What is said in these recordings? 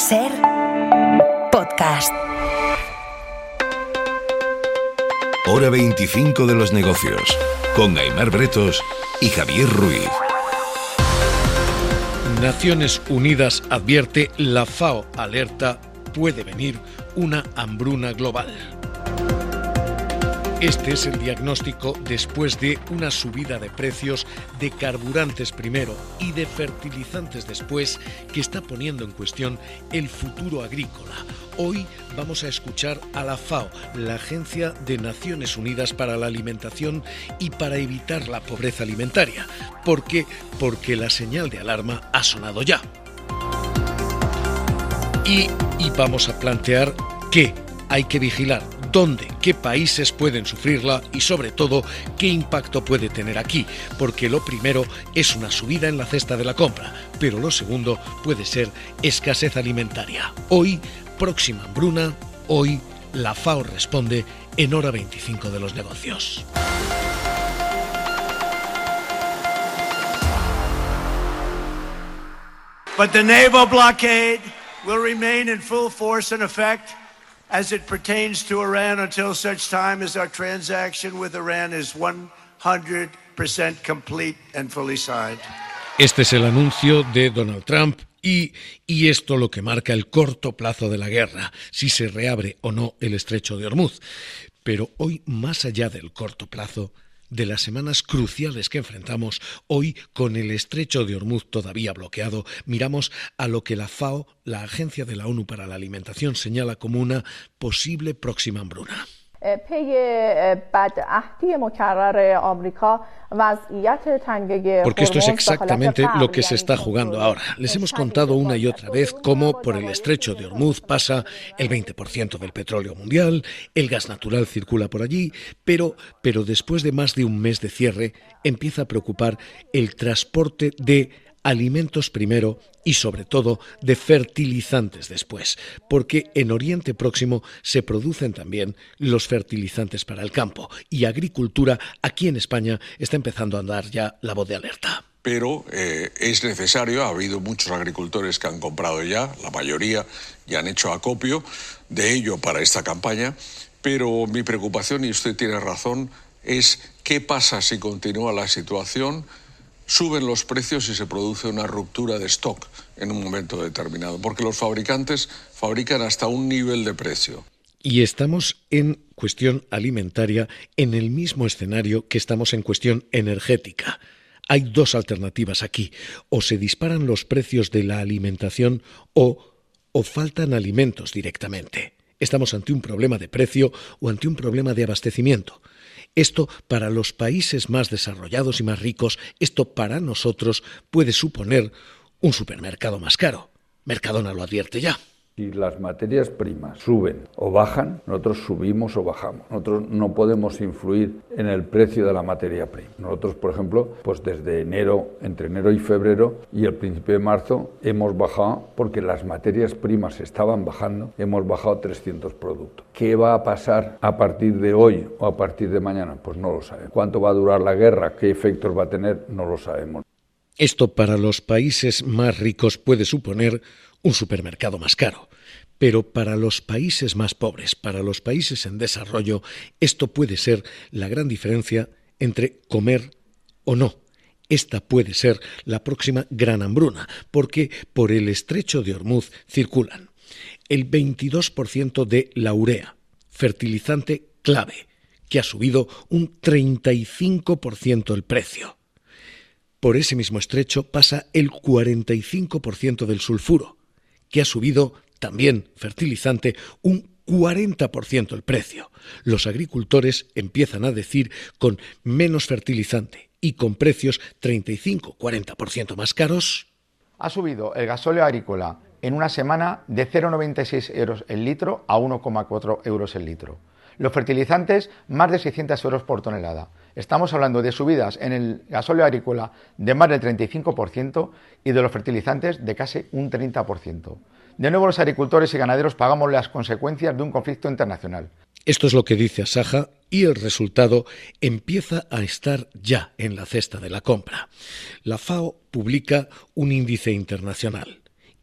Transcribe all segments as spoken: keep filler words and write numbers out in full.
Ser podcast. Hora veinticinco de los negocios, con Aimar Bretos y Javier Ruiz. Naciones Unidas advierte, la FAO alerta, puede venir una hambruna global. Este es el diagnóstico después de una subida de precios de carburantes primero y de fertilizantes después, que está poniendo en cuestión el futuro agrícola. Hoy vamos a escuchar a la FAO, la Agencia de Naciones Unidas para la Alimentación y para evitar la pobreza alimentaria. ¿Por qué? Porque la señal de alarma ha sonado ya. Y, y vamos a plantear qué hay que vigilar, dónde, qué países pueden sufrirla y sobre todo qué impacto puede tener aquí, porque lo primero es una subida en la cesta de la compra, pero lo segundo puede ser escasez alimentaria. Hoy, próxima hambruna, hoy la FAO responde en Hora veinticinco de los negocios. But the naval blockade will remain in full force and effect as it pertains to Iran until such time as our transaction with Iran is one hundred percent complete and fully signed. Este es el anuncio de Donald Trump y, y esto lo que marca el corto plazo de la guerra, si se reabre o no el estrecho de Hormuz. Pero hoy, más allá del corto plazo, de las semanas cruciales que enfrentamos, hoy con el estrecho de Hormuz todavía bloqueado, miramos a lo que la FAO, la Agencia de la ONU para la Alimentación, señala como una posible próxima hambruna. Porque esto es exactamente lo que se está jugando ahora. Les hemos contado una y otra vez cómo por el estrecho de Hormuz pasa el veinte por ciento del petróleo mundial, el gas natural circula por allí, pero, pero después de más de un mes de cierre empieza a preocupar el transporte de alimentos primero y sobre todo de fertilizantes después, porque en Oriente Próximo se producen también los fertilizantes para el campo y agricultura aquí en España está empezando a dar ya la voz de alerta. Pero eh, es necesario, ha habido muchos agricultores que han comprado ya, la mayoría ya han hecho acopio de ello para esta campaña, pero mi preocupación, y usted tiene razón, es qué pasa si continúa la situación. Suben los precios y se produce una ruptura de stock en un momento determinado, porque los fabricantes fabrican hasta un nivel de precio. Y estamos en cuestión alimentaria en el mismo escenario que estamos en cuestión energética. Hay dos alternativas aquí: o se disparan los precios de la alimentación o, o faltan alimentos directamente. Estamos ante un problema de precio o ante un problema de abastecimiento. Esto para los países más desarrollados y más ricos, esto para nosotros puede suponer un supermercado más caro. Mercadona lo advierte ya. Si las materias primas suben o bajan, nosotros subimos o bajamos. Nosotros no podemos influir en el precio de la materia prima. Nosotros, por ejemplo, pues desde enero, entre enero y febrero y el principio de marzo, hemos bajado, porque las materias primas estaban bajando, hemos bajado trescientos productos. ¿Qué va a pasar a partir de hoy o a partir de mañana? Pues no lo sabemos. ¿Cuánto va a durar la guerra? ¿Qué efectos va a tener? No lo sabemos. Esto para los países más ricos puede suponer un supermercado más caro. Pero para los países más pobres, para los países en desarrollo, esto puede ser la gran diferencia entre comer o no. Esta puede ser la próxima gran hambruna, porque por el estrecho de Hormuz circulan el veintidós por ciento de la urea, fertilizante clave, que ha subido un treinta y cinco por ciento el precio. Por ese mismo estrecho pasa el cuarenta y cinco por ciento del sulfuro, que ha subido también fertilizante un cuarenta por ciento el precio. Los agricultores empiezan a decir con menos fertilizante y con precios treinta y cinco a cuarenta por ciento más caros. Ha subido el gasóleo agrícola en una semana de cero coma noventa y seis euros el litro a uno coma cuatro euros el litro. Los fertilizantes, más de seiscientos euros por tonelada. Estamos hablando de subidas en el gasóleo agrícola de más del treinta y cinco por ciento y de los fertilizantes de casi un treinta por ciento. De nuevo, los agricultores y ganaderos pagamos las consecuencias de un conflicto internacional. Esto es lo que dice Asaja y el resultado empieza a estar ya en la cesta de la compra. La FAO publica un índice internacional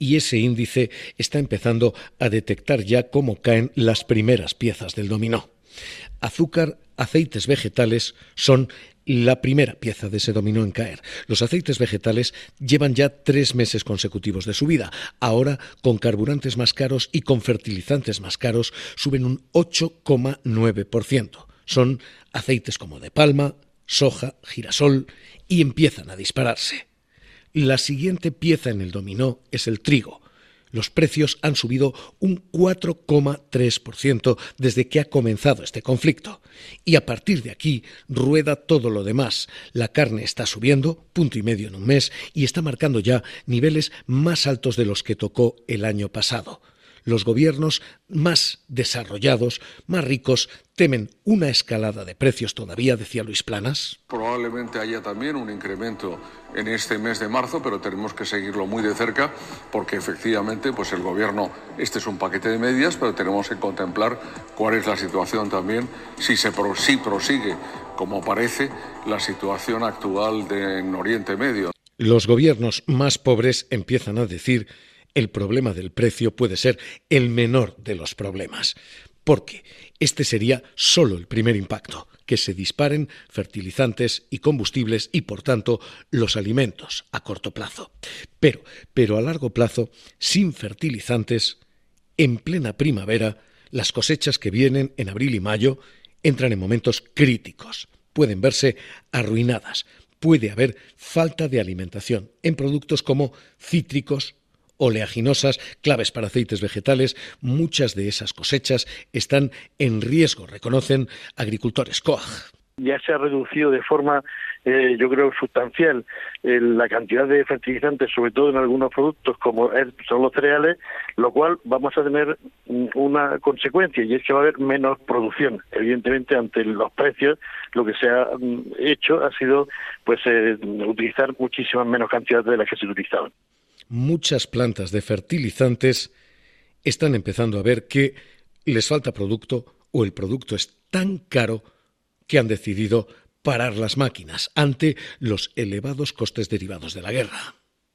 y ese índice está empezando a detectar ya cómo caen las primeras piezas del dominó. Azúcar, aceites vegetales son la primera pieza de ese dominó en caer. Los aceites vegetales llevan ya tres meses consecutivos de subida. Ahora, con carburantes más caros y con fertilizantes más caros, suben un ocho coma nueve por ciento. Son aceites como de palma, soja, girasol, y empiezan a dispararse. La siguiente pieza en el dominó es el trigo. Los precios han subido un cuatro coma tres por ciento desde que ha comenzado este conflicto. Y a partir de aquí rueda todo lo demás. La carne está subiendo, punto y medio en un mes, y está marcando ya niveles más altos de los que tocó el año pasado. Los gobiernos más desarrollados, más ricos, temen una escalada de precios todavía, decía Luis Planas. Probablemente haya también un incremento en este mes de marzo, pero tenemos que seguirlo muy de cerca porque efectivamente pues el gobierno, este es un paquete de medidas, pero tenemos que contemplar cuál es la situación también, si se pro, si prosigue, como parece, la situación actual de, en Oriente Medio. Los gobiernos más pobres empiezan a decir el problema del precio puede ser el menor de los problemas, porque este sería solo el primer impacto, que se disparen fertilizantes y combustibles y, por tanto, los alimentos a corto plazo. Pero, pero a largo plazo, sin fertilizantes, en plena primavera, las cosechas que vienen en abril y mayo entran en momentos críticos. Pueden verse arruinadas. Puede haber falta de alimentación en productos como cítricos, oleaginosas, claves para aceites vegetales. Muchas de esas cosechas están en riesgo, reconocen agricultores Coag. Ya se ha reducido de forma, eh, yo creo, sustancial eh, la cantidad de fertilizantes, sobre todo en algunos productos como son los cereales, lo cual vamos a tener una consecuencia, y es que va a haber menos producción. Evidentemente, ante los precios, lo que se ha hecho ha sido pues eh, utilizar muchísimas menos cantidades de las que se utilizaban. Muchas plantas de fertilizantes están empezando a ver que les falta producto o el producto es tan caro que han decidido parar las máquinas ante los elevados costes derivados de la guerra.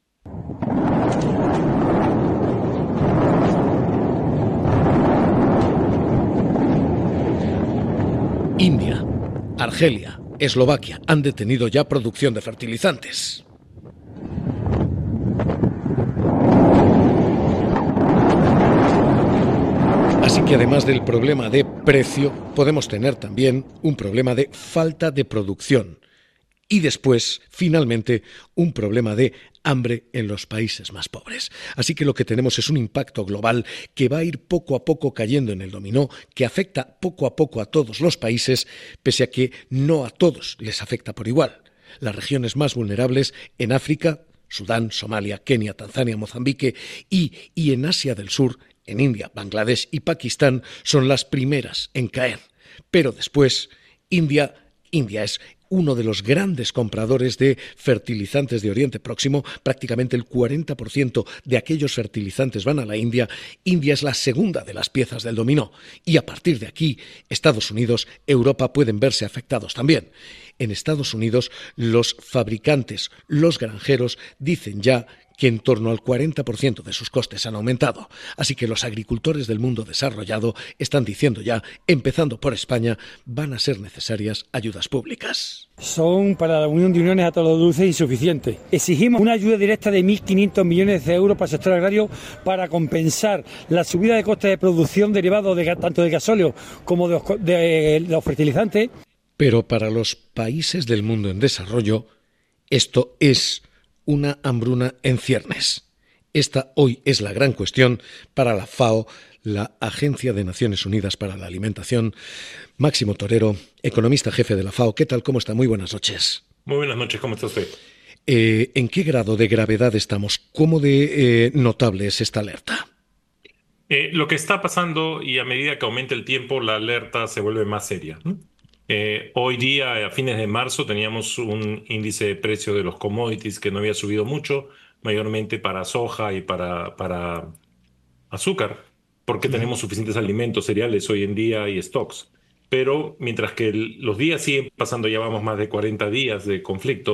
India, Argelia, Eslovaquia han detenido ya producción de fertilizantes. Así que además del problema de precio, podemos tener también un problema de falta de producción y después, finalmente, un problema de hambre en los países más pobres. Así que lo que tenemos es un impacto global que va a ir poco a poco cayendo en el dominó, que afecta poco a poco a todos los países, pese a que no a todos les afecta por igual. Las regiones más vulnerables en África, Sudán, Somalia, Kenia, Tanzania, Mozambique y, y en Asia del Sur, en India, Bangladesh y Pakistán, son las primeras en caer. Pero después, India, India es uno de los grandes compradores de fertilizantes de Oriente Próximo. Prácticamente el cuarenta por ciento de aquellos fertilizantes van a la India. India es la segunda de las piezas del dominó. Y a partir de aquí, Estados Unidos, Europa pueden verse afectados también. En Estados Unidos, los fabricantes, los granjeros, dicen ya que en torno al cuarenta por ciento de sus costes han aumentado. Así que los agricultores del mundo desarrollado están diciendo ya, empezando por España, van a ser necesarias ayudas públicas. Son para la Unión de Uniones a todos los dulces insuficientes. Exigimos una ayuda directa de mil quinientos millones de euros para el sector agrario para compensar la subida de costes de producción derivados de, tanto de gasóleo como de los, de los fertilizantes. Pero para los países del mundo en desarrollo, esto es una hambruna en ciernes. Esta hoy es la gran cuestión para la FAO, la Agencia de Naciones Unidas para la Alimentación. Máximo Torero, economista jefe de la FAO. ¿Qué tal? ¿Cómo está? Muy buenas noches. Muy buenas noches. ¿Cómo está usted? Eh, ¿En qué grado de gravedad estamos? ¿Cómo de eh, notable es esta alerta? Eh, lo que está pasando, y a medida que aumenta el tiempo, la alerta se vuelve más seria. Eh, hoy día, a fines de marzo, teníamos un índice de precio de los commodities que no había subido mucho, mayormente para soja y para, para azúcar, porque tenemos suficientes alimentos, cereales hoy en día y stocks. Pero mientras que el, los días siguen pasando, ya vamos más de cuarenta días de conflicto,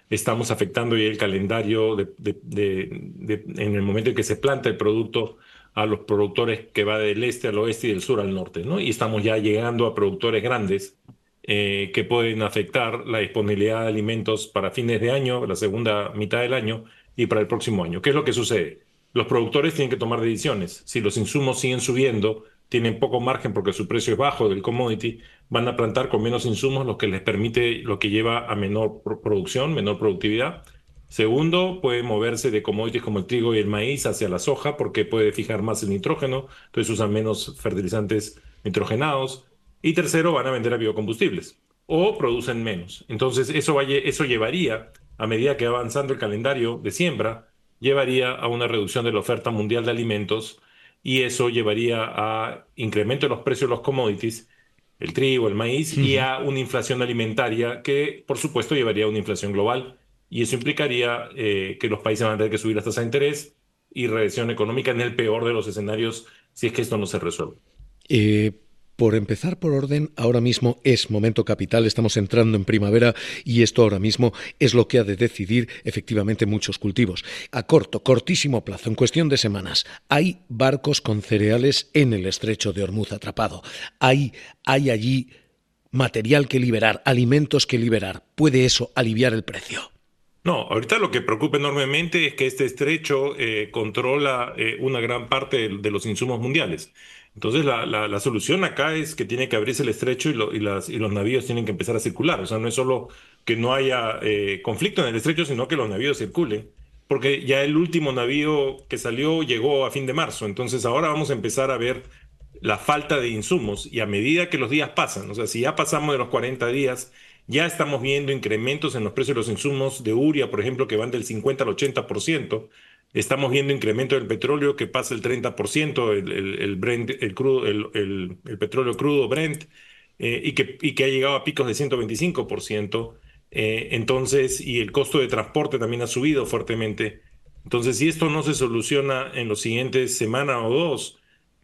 estamos afectando ya el calendario de, de- de- de- en el momento en que se planta el producto a los productores que va del este al oeste y del sur al norte, ¿no? Y estamos ya llegando a productores grandes eh, que pueden afectar la disponibilidad de alimentos para fines de año, la segunda mitad del año y para el próximo año. ¿Qué es lo que sucede? Los productores tienen que tomar decisiones. Si los insumos siguen subiendo, tienen poco margen porque su precio es bajo del commodity, van a plantar con menos insumos, lo que les permite, lo que lleva a menor pro- producción, menor productividad. Segundo, puede moverse de commodities como el trigo y el maíz hacia la soja porque puede fijar más el nitrógeno, entonces usan menos fertilizantes nitrogenados. Y tercero, van a vender a biocombustibles o producen menos. Entonces, eso, vaya- eso llevaría, a medida que va avanzando el calendario de siembra, llevaría a una reducción de la oferta mundial de alimentos y eso llevaría a incremento de los precios de los commodities, el trigo, el maíz, y Ujú. a una inflación alimentaria que, por supuesto, llevaría a una inflación global. Y eso implicaría eh, que los países van a tener que subir las tasas de interés y recesión económica en el peor de los escenarios si es que esto no se resuelve. Eh, por empezar por orden, ahora mismo es momento capital, estamos entrando en primavera y esto ahora mismo es lo que ha de decidir efectivamente muchos cultivos. A corto, cortísimo plazo, en cuestión de semanas, hay barcos con cereales en el estrecho de Hormuz atrapado. Hay, hay allí material que liberar, alimentos que liberar. ¿Puede eso aliviar el precio? No, ahorita lo que preocupa enormemente es que este estrecho eh, controla eh, una gran parte de, de los insumos mundiales. Entonces, la, la- la solución acá es que tiene que abrirse el estrecho y, lo- y las, y los navíos tienen que empezar a circular. O sea, no es solo que no haya eh, conflicto en el estrecho, sino que los navíos circulen. Porque ya el último navío que salió llegó a fin de marzo. Entonces, ahora vamos a empezar a ver la falta de insumos y a medida que los días pasan, o sea, si ya pasamos de los cuarenta días, ya estamos viendo incrementos en los precios de los insumos de urea, por ejemplo, que van del cincuenta al ochenta por ciento. Estamos viendo incremento del petróleo que pasa el treinta por ciento, el, el, el Brent, el, crudo, el, el- el petróleo crudo Brent, eh, y que, y que ha llegado a picos de ciento veinticinco por ciento. Eh, entonces, y el costo de transporte también ha subido fuertemente. Entonces, si esto no se soluciona en los siguientes semana o dos,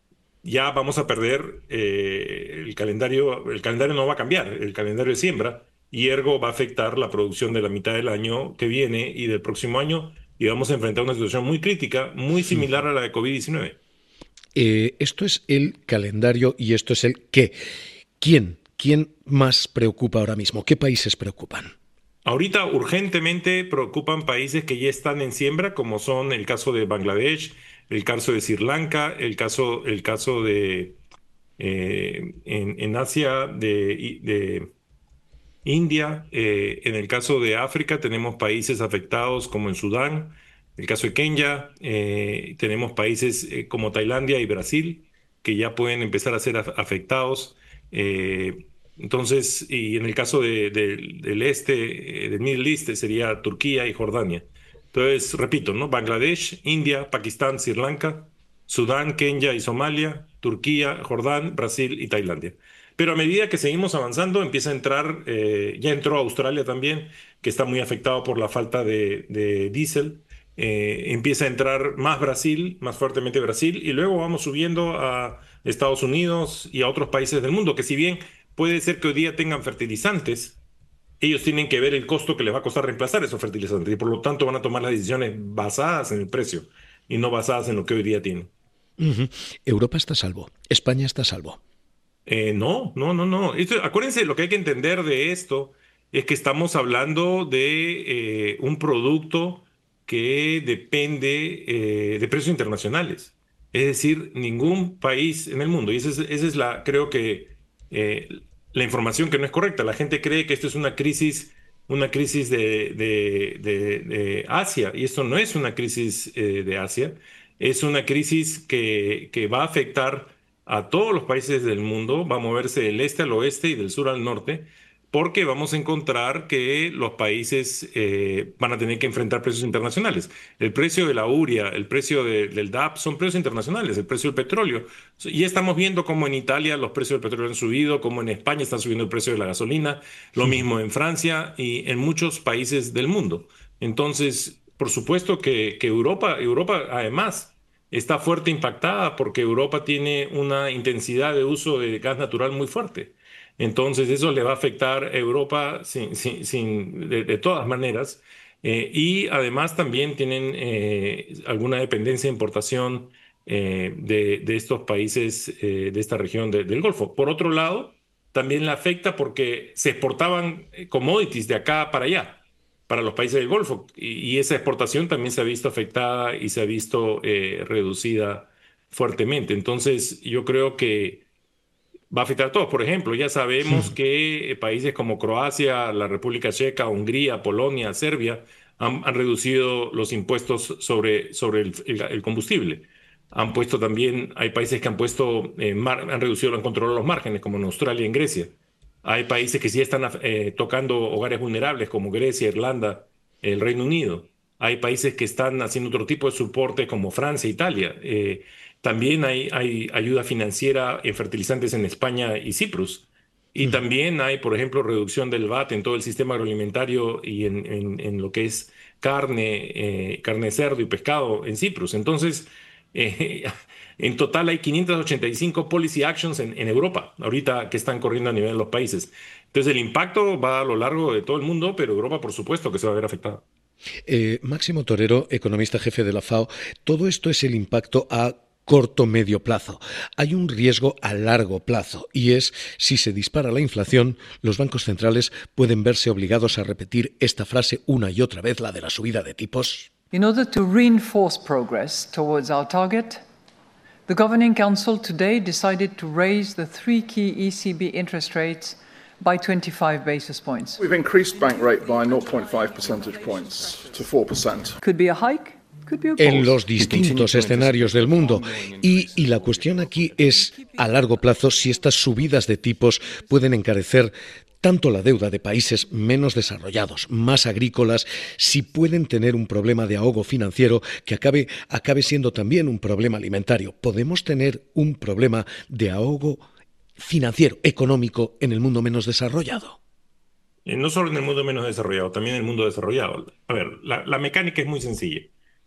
ya vamos a perder eh, el calendario, el calendario no va a cambiar, el calendario de siembra, y ergo va a afectar la producción de la mitad del año que viene y del próximo año, y vamos a enfrentar una situación muy crítica, muy similar a la de COVID diecinueve. Eh, esto es el calendario y esto es el qué. ¿Quién? ¿Quién más preocupa ahora mismo? ¿Qué países preocupan? Ahorita urgentemente preocupan países que ya están en siembra, como son el caso de Bangladesh, el caso de Sri Lanka, el caso, el caso de eh, en, en Asia de, de India. Eh, en el caso de África tenemos países afectados como en Sudán, el caso de Kenia, eh, tenemos países eh, como Tailandia y Brasil que ya pueden empezar a ser af- afectados. Eh, entonces, y en el caso de- de- del este, eh, del Middle East, sería Turquía y Jordania. Entonces, repito, ¿no? Bangladesh, India, Pakistán, Sri Lanka, Sudán, Kenia y Somalia, Turquía, Jordán, Brasil y Tailandia. Pero a medida que seguimos avanzando, empieza a entrar, eh, ya entró Australia también, que está muy afectado por la falta de, de diésel. Eh, empieza a entrar más Brasil, más fuertemente Brasil, y luego vamos subiendo a Estados Unidos y a otros países del mundo, que si bien puede ser que hoy día tengan fertilizantes, ellos tienen que ver el costo que les va a costar reemplazar esos fertilizantes, y por lo tanto van a tomar las decisiones basadas en el precio y no basadas en lo que hoy día tienen. Ujú. Europa está a salvo, España está a salvo. Eh, no, no, no, no. Esto- acuérdense, lo que hay que entender de esto es que estamos hablando de eh, un producto que depende eh, de precios internacionales. Es decir, ningún país en el mundo, y esa es, esa es la, creo que eh, la información que no es correcta. La gente cree que esto es una crisis, una crisis de, de- de- de Asia, y esto no es una crisis eh, de Asia, es una crisis que, que va a afectar a todos los países del mundo, va a moverse del este al oeste y del sur al norte, porque vamos a encontrar que los países eh, van a tener que enfrentar precios internacionales. El precio de la urea, el precio de- del D A P son precios internacionales, el precio del petróleo. Y estamos viendo cómo en Italia los precios del petróleo han subido, cómo en España están subiendo el precio de la gasolina, lo mismo en Francia y en muchos países del mundo. Entonces, por supuesto que, que Europa, Europa además está fuerte impactada porque Europa tiene una intensidad de uso de gas natural muy fuerte. Entonces eso le va a afectar a Europa sin, sin, sin, de, de todas maneras. Eh, y además también tienen eh, alguna dependencia de importación eh, de, de estos países, eh, de esta región de, del Golfo. Por otro lado, también le afecta porque se exportaban commodities de acá para allá, para los países del Golfo, y, y esa exportación también se ha visto afectada y se ha visto eh, reducida fuertemente. Entonces, yo creo que va a afectar a todos. Por ejemplo, ya sabemos sí. que países como Croacia, la República Checa, Hungría, Polonia, Serbia han, han reducido los impuestos sobre, sobre el, el, el combustible. Han puesto también, hay países que han puesto, eh, mar, han reducido, han controlado los márgenes, como en Australia y en Grecia. Hay países que sí están eh, tocando hogares vulnerables, como Grecia, Irlanda, el Reino Unido. Hay países que están haciendo otro tipo de soporte, como Francia, Italia. Eh, También hay, hay ayuda financiera en fertilizantes en España y Cyprus. Y mm. también hay, por ejemplo, reducción del V A T en todo el sistema agroalimentario y en, en, en lo que es carne, eh, carne de cerdo y pescado en Cyprus. Entonces, eh, en total hay quinientas ochenta y cinco policy actions en, en Europa, ahorita que están corriendo a nivel de los países. Entonces, el impacto va a lo largo de todo el mundo, pero Europa, por supuesto, que se va a ver afectada. Eh, Máximo Torero, economista jefe de la FAO, todo esto es el impacto a corto medio plazo. Hay un riesgo a largo plazo y es si se dispara la inflación, los bancos centrales pueden verse obligados a repetir esta frase una y otra vez, la de la subida de tipos. In order to reinforce progress towards our target, the Governing Council today decided to raise the three key E C B interest rates by twenty-five basis points. We've increased bank rate by zero point five percentage points to four percent. Could be a hike. En los distintos escenarios del mundo. Y, y la cuestión aquí es, a largo plazo, si estas subidas de tipos pueden encarecer tanto la deuda de países menos desarrollados, más agrícolas, si pueden tener un problema de ahogo financiero que acabe, acabe siendo también un problema alimentario. ¿Podemos tener un problema de ahogo financiero, económico, en el mundo menos desarrollado? Eh, no solo en el mundo menos desarrollado, también en el mundo desarrollado. A ver, la, la mecánica es muy sencilla.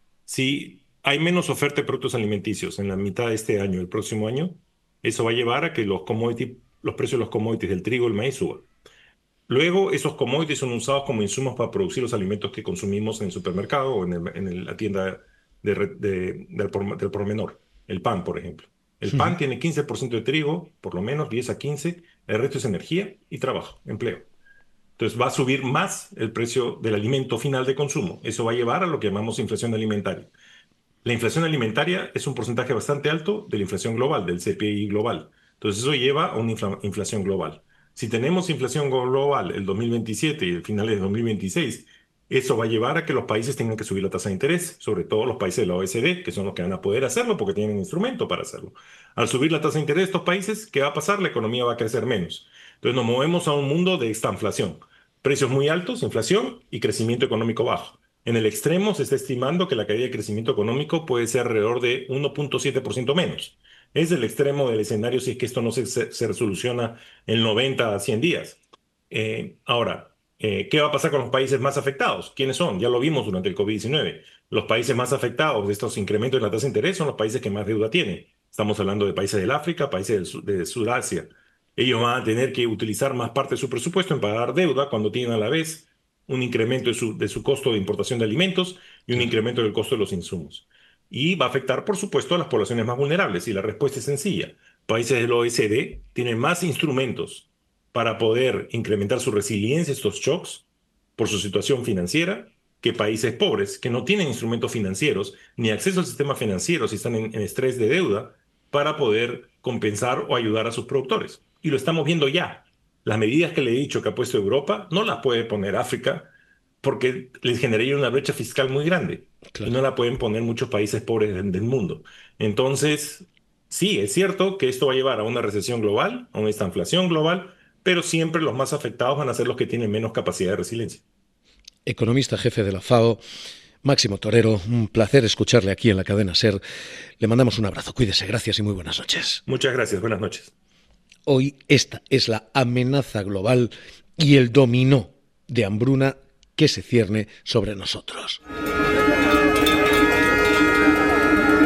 Si hay menos oferta de productos alimenticios en la mitad de este año y el próximo año, eso va a llevar a que los, commodity, los precios de los commodities del trigo y el maíz suban. Luego, esos commodities son usados como insumos para producir los alimentos que consumimos en el supermercado o en, el, en la tienda de, de, de, del, por, del por menor. El pan, por ejemplo. El sí. pan tiene quince por ciento de trigo, por lo menos diez a quince. El resto es energía y trabajo, empleo. Entonces va a subir más el precio del alimento final de consumo. Eso va a llevar a lo que llamamos inflación alimentaria. La inflación alimentaria es un porcentaje bastante alto de la inflación global, del C P I global. Entonces eso lleva a una infla- inflación global. Si tenemos inflación global el dos mil veintisiete y el final de dos mil veintiséis, eso va a llevar a que los países tengan que subir la tasa de interés, sobre todo los países de la O E C D, que son los que van a poder hacerlo porque tienen instrumento para hacerlo. Al subir la tasa de interés de estos países, ¿qué va a pasar? La economía va a crecer menos. Entonces nos movemos a un mundo de estanflación. Precios muy altos, inflación y crecimiento económico bajo. En el extremo se está estimando que la caída de crecimiento económico puede ser alrededor de uno punto siete por ciento menos. Es el extremo del escenario si es que esto no se, se, se resoluciona en noventa a cien días. Eh, ahora, eh, ¿qué va a pasar con los países más afectados? ¿Quiénes son? Ya lo vimos durante el COVID diecinueve. Los países más afectados de estos incrementos en la tasa de interés son los países que más deuda tienen. Estamos hablando de países del África, países del, de Sudasia. Ellos van a tener que utilizar más parte de su presupuesto en pagar deuda cuando tienen a la vez un incremento de su, de su costo de importación de alimentos y un sí. incremento del costo de los insumos. Y va a afectar, por supuesto, a las poblaciones más vulnerables. Y la respuesta es sencilla. Países del O E C D tienen más instrumentos para poder incrementar su resiliencia a estos shocks por su situación financiera que países pobres que no tienen instrumentos financieros ni acceso al sistema financiero si están en, en estrés de deuda para poder compensar o ayudar a sus productores. Y lo estamos viendo ya. Las medidas que le he dicho que ha puesto Europa no las puede poner África porque les generaría una brecha fiscal muy grande. Claro. Y no la pueden poner muchos países pobres del, del mundo. Entonces, sí, es cierto que esto va a llevar a una recesión global, a una estanflación global, pero siempre los más afectados van a ser los que tienen menos capacidad de resiliencia. Economista jefe de la FAO, Máximo Torero, un placer escucharle aquí en la cadena SER. Le mandamos un abrazo, cuídese, gracias y muy buenas noches. Muchas gracias, buenas noches. Hoy esta es la amenaza global y el dominó de hambruna que se cierne sobre nosotros.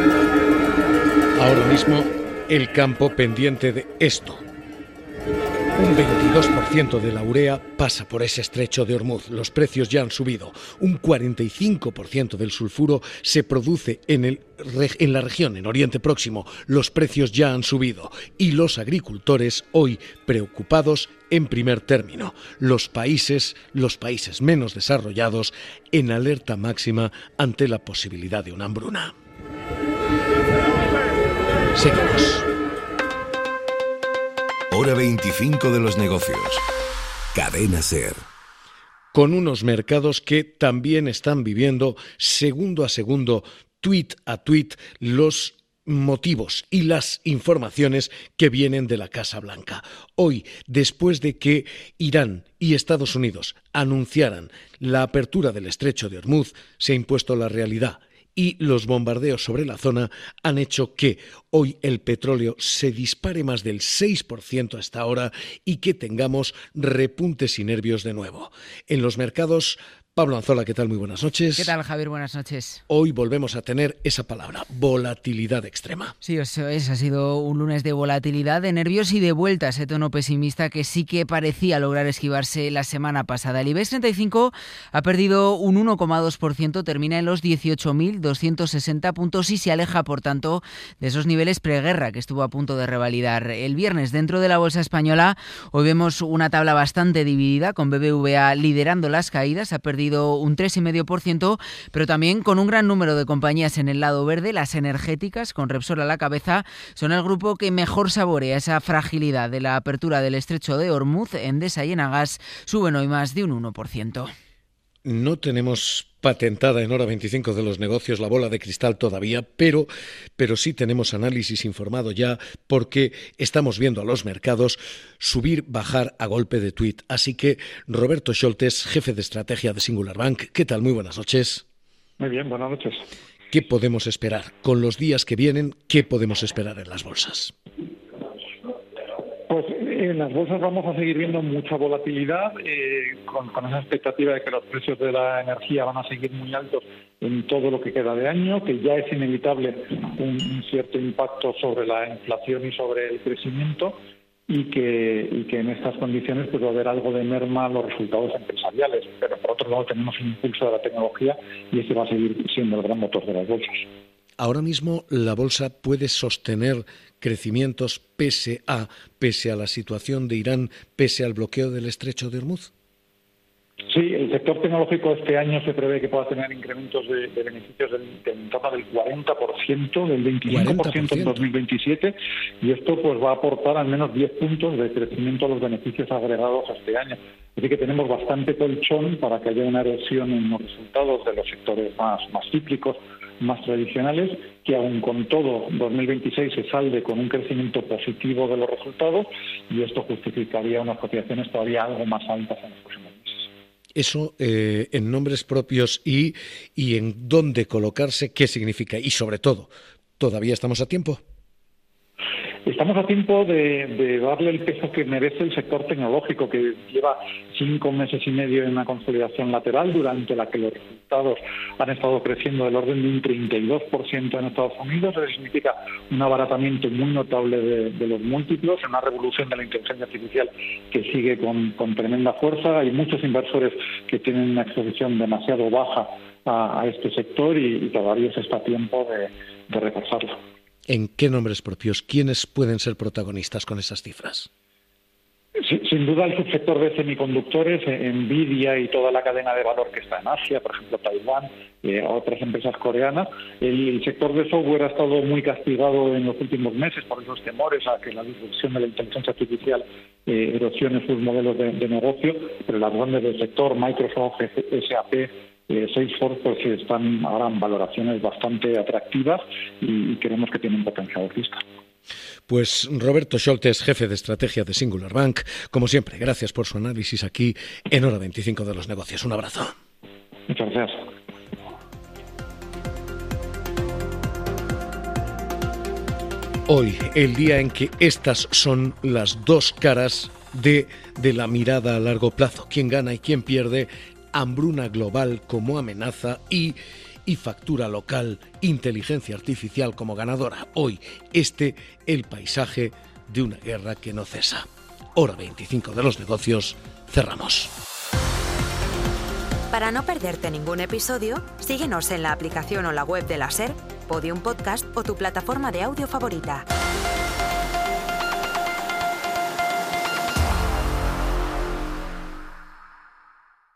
Ahora mismo el campo pendiente de esto. Un veintidós por ciento de la urea pasa por ese estrecho de Ormuz. Los precios ya han subido. Un cuarenta y cinco por ciento del sulfuro se produce en, el, en la región, en Oriente Próximo. Los precios ya han subido. Y los agricultores hoy preocupados en primer término. Los países, los países menos desarrollados en alerta máxima ante la posibilidad de una hambruna. Seguimos. Hora veinticinco de los negocios. Cadena SER. Con unos mercados que también están viviendo segundo a segundo, tuit a tuit, los motivos y las informaciones que vienen de la Casa Blanca. Hoy, después de que Irán y Estados Unidos anunciaran la apertura del estrecho de Ormuz, se ha impuesto la realidad. Y los bombardeos sobre la zona han hecho que hoy el petróleo se dispare más del seis por ciento hasta ahora y que tengamos repuntes y nervios de nuevo. En los mercados, Pablo Anzola, ¿qué tal? Muy buenas noches. ¿Qué tal, Javier? Buenas noches. Hoy volvemos a tener esa palabra, volatilidad extrema. Sí, eso es. Ha sido un lunes de volatilidad, de nervios y de vuelta a ese tono pesimista que sí que parecía lograr esquivarse la semana pasada. El IBEX treinta y cinco ha perdido un uno coma dos por ciento, termina en los dieciocho mil doscientos sesenta puntos y se aleja, por tanto, de esos niveles preguerra que estuvo a punto de revalidar el viernes. Dentro de la bolsa española, hoy vemos una tabla bastante dividida, con B B V A liderando las caídas, ha perdido un tres coma cinco por ciento, pero también con un gran número de compañías en el lado verde. Las energéticas, con Repsol a la cabeza, son el grupo que mejor saborea esa fragilidad de la apertura del estrecho de Ormuz. Endesa y Enagas suben hoy más de un uno por ciento. No tenemos patentada en Hora veinticinco de los negocios la bola de cristal todavía, pero, pero sí tenemos análisis informado ya, porque estamos viendo a los mercados subir, bajar a golpe de tuit. Así que Roberto Xoltes, jefe de estrategia de Singular Bank, ¿qué tal? Muy buenas noches. Muy bien, buenas noches. ¿Qué podemos esperar? Con los días que vienen, ¿qué podemos esperar en las bolsas? Pues en las bolsas vamos a seguir viendo mucha volatilidad, eh, con, con esa expectativa de que los precios de la energía van a seguir muy altos en todo lo que queda de año, que ya es inevitable un, un cierto impacto sobre la inflación y sobre el crecimiento, y que, y que en estas condiciones pues va a haber algo de merma a los resultados empresariales. Pero por otro lado tenemos un impulso de la tecnología y ese va a seguir siendo el gran motor de las bolsas. Ahora mismo la bolsa puede sostener crecimientos pese a, pese a la situación de Irán, pese al bloqueo del estrecho de Ormuz. Sí, el sector tecnológico este año se prevé que pueda tener incrementos de, de beneficios del, de en torno del cuarenta por ciento, del veinticinco por ciento en dos mil veintisiete, y esto pues va a aportar al menos diez puntos de crecimiento a los beneficios agregados este año. Así que tenemos bastante colchón para que haya una erosión en los resultados de los sectores más, más cíclicos, más tradicionales, que aun con todo dos mil veintiséis se salde con un crecimiento positivo de los resultados, y esto justificaría unas cotizaciones todavía algo más altas en los próximos meses. Eso eh, en nombres propios y, y en dónde colocarse, ¿qué significa? Y sobre todo, ¿todavía estamos a tiempo? Estamos a tiempo de, de darle el peso que merece el sector tecnológico, que lleva cinco meses y medio en una consolidación lateral, durante la que los resultados han estado creciendo del orden de un treinta y dos por ciento en Estados Unidos. Eso significa un abaratamiento muy notable de, de los múltiplos, una revolución de la inteligencia artificial que sigue con, con tremenda fuerza. Hay muchos inversores que tienen una exposición demasiado baja a, a este sector y, y todavía se está a tiempo de, de repasarlo. ¿En qué nombres propios? ¿Quiénes pueden ser protagonistas con esas cifras? Sin, sin duda el subsector de semiconductores, Nvidia y toda la cadena de valor que está en Asia, por ejemplo Taiwán, eh, otras empresas coreanas. El, el sector de software ha estado muy castigado en los últimos meses por esos temores a que la disrupción de la inteligencia artificial eh, erosione sus modelos de, de negocio, pero las grandes del sector, Microsoft, S A P, Eh, Salesforce, pues están ahora en valoraciones bastante atractivas y, y creemos que tienen potencial alcista. Pues Roberto Xoltes, jefe de estrategia de Singular Bank, como siempre, gracias por su análisis aquí en Hora veinticinco de los negocios. Un abrazo. Muchas gracias. Hoy, el día en que estas son las dos caras de, de la mirada a largo plazo. ¿Quién gana y quién pierde? Hambruna global como amenaza y, y factura local, inteligencia artificial como ganadora. Hoy, este, el paisaje de una guerra que no cesa. Hora veinticinco de los negocios, cerramos. Para no perderte ningún episodio, síguenos en la aplicación o la web de la SER, Podium Podcast o tu plataforma de audio favorita.